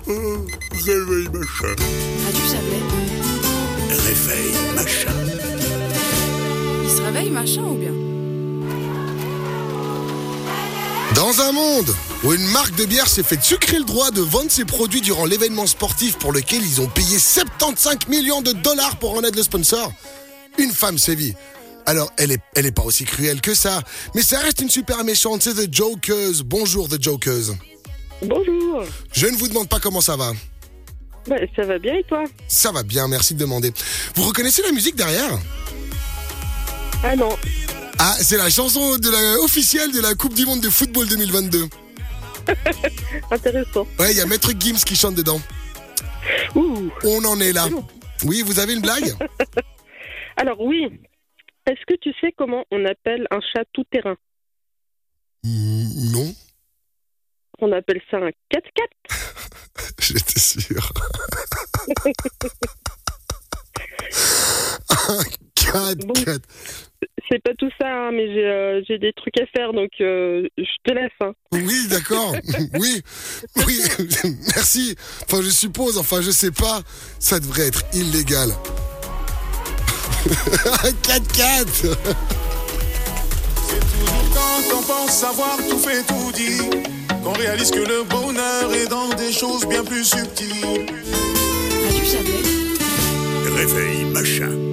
Réveil machin. Radio Chablais. Réveil machin. Il se réveille machin ou bien? Dans un monde où une marque de bière s'est fait sucrer le droit de vendre ses produits durant l'événement sportif pour lequel ils ont payé 75 millions de dollars pour en être le sponsor, une femme sévit. Alors, elle est pas aussi cruelle que ça, mais ça reste une super méchante, c'est The Jokers. Bonjour The Jokers. Bonjour. Je ne vous demande pas comment ça va. Bah, ça va bien et toi? Ça va bien, merci de demander. Vous reconnaissez la musique derrière? Ah non. Ah, c'est la chanson officielle de la Coupe du Monde de football 2022. Intéressant. Ouais, il y a Maître Gims qui chante dedans. Ouh. On en est là. Oui, vous avez une blague? Alors oui. Est-ce que tu sais comment on appelle un chat tout-terrain? Non. On appelle ça un 4x4. J'étais sûr. Un 4x4. Bon. C'est pas tout ça, hein, mais j'ai des trucs à faire, donc je te laisse. Hein. Oui, d'accord. Oui, merci. Enfin, je suppose, je sais pas. Ça devrait être illégal. Un 4x4. C'est toujours quand on pense savoir tout fait, tout dit, qu'on réalise que le bonheur est dans des choses bien plus subtiles. Radio Chablais. Réveil machin.